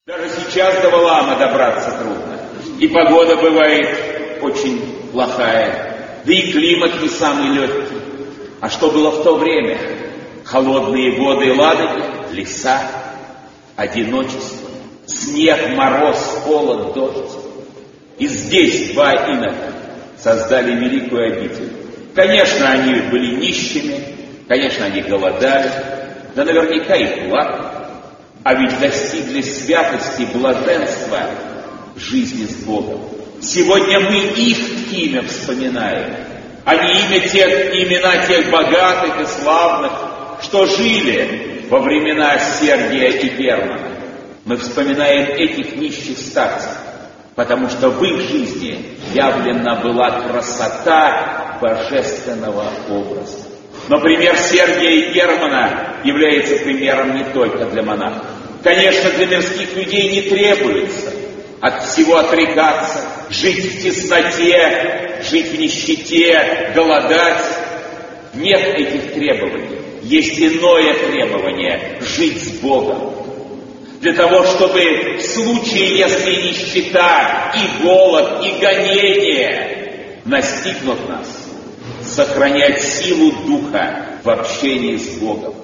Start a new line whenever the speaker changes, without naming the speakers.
Даже сейчас до Валаама добраться трудно. И погода бывает очень плохая, да и климат не самый легкий. А что было в то время? Холодные воды Ладоги, леса, одиночество, снег, мороз, холод, дождь. И здесь два инока создали великую обитель. Конечно, они были нищими, конечно, они голодали, да наверняка и плакали. А ведь достигли святости, блаженства жизни с Богом. Сегодня мы их имя вспоминаем, а не имена тех богатых и славных, что жили во времена Сергия и Германа. Мы вспоминаем этих нищих старцев, потому что в их жизни явлена была красота божественного образа. Но пример Сергия и Германа является примером не только для монахов. Конечно, для мирских людей не требуется от всего отрекаться, жить в тесноте, жить в нищете, голодать. Нет этих требований. Есть иное требование – жить с Богом. Для того, чтобы в случае, если нищета, и голод, и гонение настигнут нас, сохранять силу духа в общении с Богом.